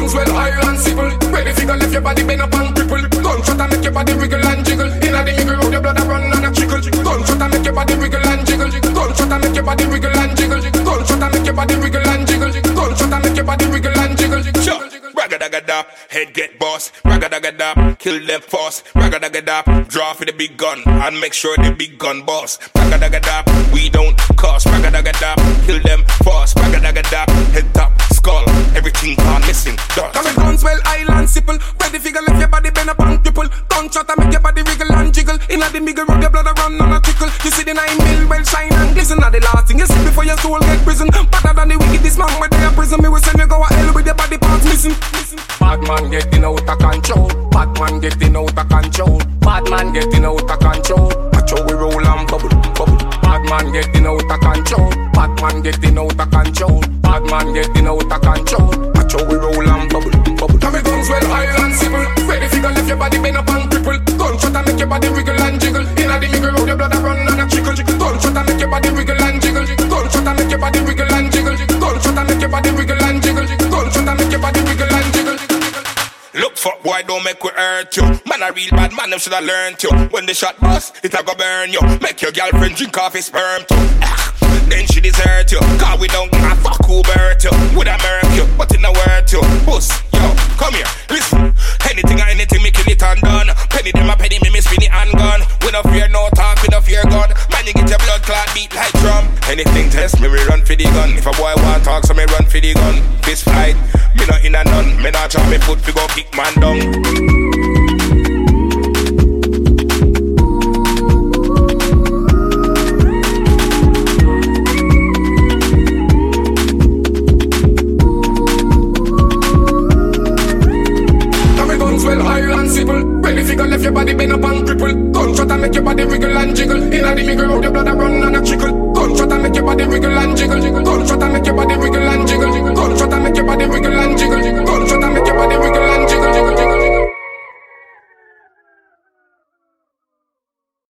guns well high and simple. Ready figure left your body bend up and cripple. Gunshot and make your body wriggle and jiggle. Inna the middle road your blood a run and a trickle. Gunshot and make your body wriggle and jiggle. Gunshot and make your body wriggle and jiggle. Gunshot and make your body wriggle and jiggle. Gunshot and make your body wriggle and jiggle. Ragga-dagga-dap, head get boss. Ragga-dagga-dap, kill them fast. Ragga-dagga-dap, draw for the big gun and make sure the big gun boss. Ragga-dagga-dap, we don't cost. Ragga-dagga-dap, kill them fast. Ragga-dagga-dap, head top, skull, everything gone missing. Come with guns well island simple. Ready figure left your body bend up and triple. Gunshot and make your body wriggle and jiggle. Inna the middle road your blood a run and a trickle. You see the 9 mil well shine and glisten. Now the last thing you see before your soul get prison. Better than the wickedest man where they are prison. Me will send you go a hell with your body parts missing. Bad man getting out of control. Bad man getting out of control. Bad man getting out of control. Watch how we roll and bubble, bubble. Bad man getting out of control. Bad man getting out of control. Bad man getting out of control. Watch how we roll and bubble, bubble. Come with guns well high and simple. Ready figure left your body bend up and cripple. Gunshot and make your body wriggle and jiggle. Inna the middle road your blood a run and a trickle. Gunshot and make your body wriggle and jiggle. Gunshot and make your body wriggle and jiggle. Gunshot and make your body wriggle and jiggle. Gunshot and make your body wriggle and jiggle. Look fuck boy, don't make we hurt you. Man a real bad man, them shoulda learned you. When the shot bust, it a go burn you. Make your girlfriend drink off his sperm too. Then she desert you. Cause we don't give a fuck who hurt you. Woulda murk you, but it no worth you. Puss, yo, come here, listen. Anything or anything, me kill it and done. Penny them a penny, me spin it and gun. We no fear no talk, we no fear gun. Man, you get your blood clot beat like drum. Anything test me, we run for the gun. If a boy want talk, so me run for the gun. Fist fight, me not in a none. Me not drop me foot, we go kick man down. Well high and simple. Ready figure left your body bend up and cripple. Gunshot and make your body wriggle and jiggle. Inna the middle road your blood a run and a trickle. Gunshot and make your body wriggle and jiggle. Gunshot and make your body